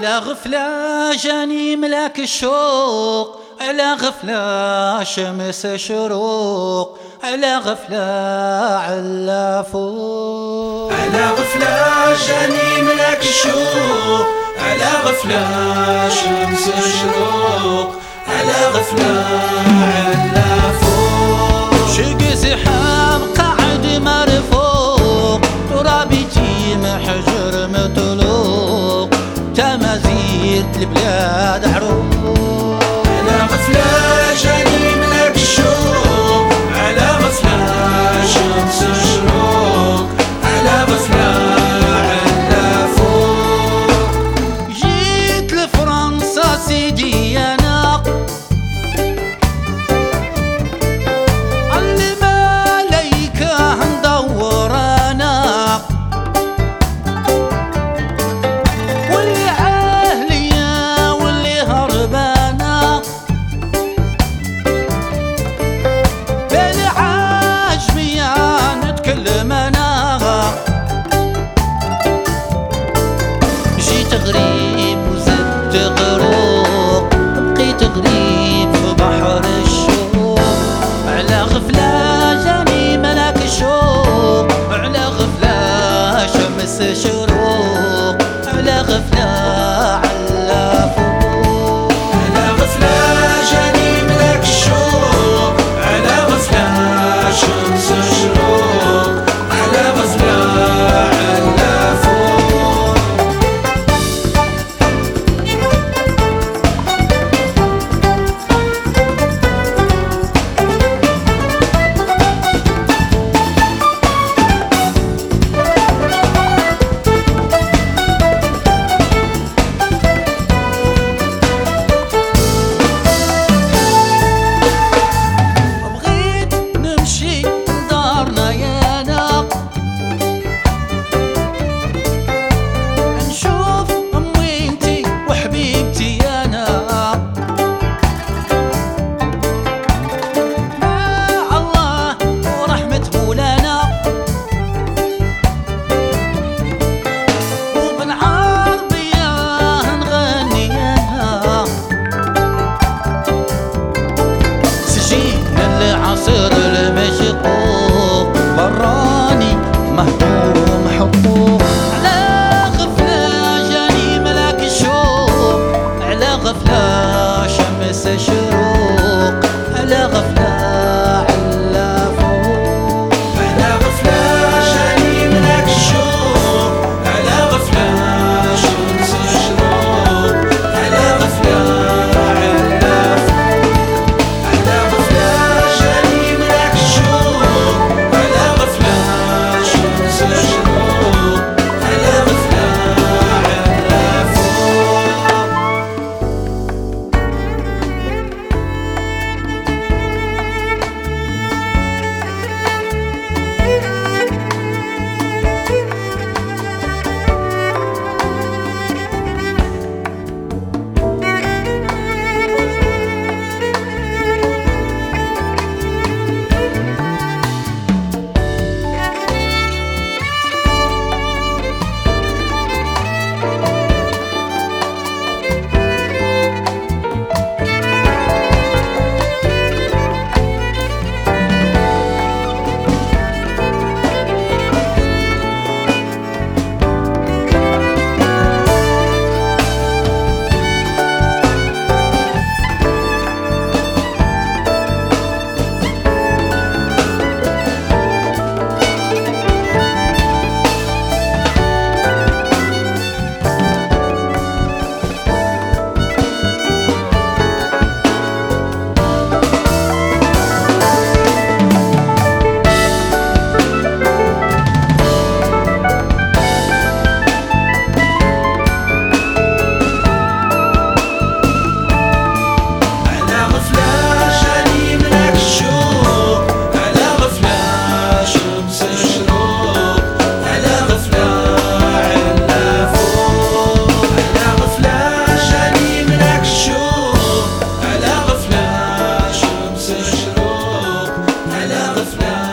على غفلة جاني ملاك الشوق، على غفلة شمس شروق، على غفلة على فوق. على غفلة جاني ملاك الشوق، على غفلة شمس شروق، على غفلة على فوق. شق زحام قاعد مرفوق، ترابي محجر مطلوق، تمازيغ البلاد عروق. على غفلة جاني ملاك الشوق، على غفلة شمس شروق، على غفلة على فوق. جيت لفرنسا سيدي انا، الملايكة ندور انا، واللي عالية واللي هربانة، بالعاجمية نتكلم انا. جيت غريب وزدت غروق، بقيت غريب في بحر الشوق. على غفلة جاني ملاك الشوق، على غفلة شمس شروق، على غفلة على فوق. على غفلة جاني ملاك الشوق، على غفلة شمس شروق، على غفلة على فوق. بغيت نمشي لدارنا يانا، نشوف امي انتي وحبيبتي انا، مع الله ورحمة مولانا، وبالعربية نغني انا. سجينا العصر المشقوق، براني مهضوم حقوق. على غفلة جاني ملاك الشوق، على غفلة شمس شروق، على غفلة على فوق. على غفلة جاني ملاك الشوق، على غفلة شمس شروق، على غفلة على فوق. على غفلة جاني ملاك الشوق، على غفلة شمس شروق، على غفلة على فوق. غفلة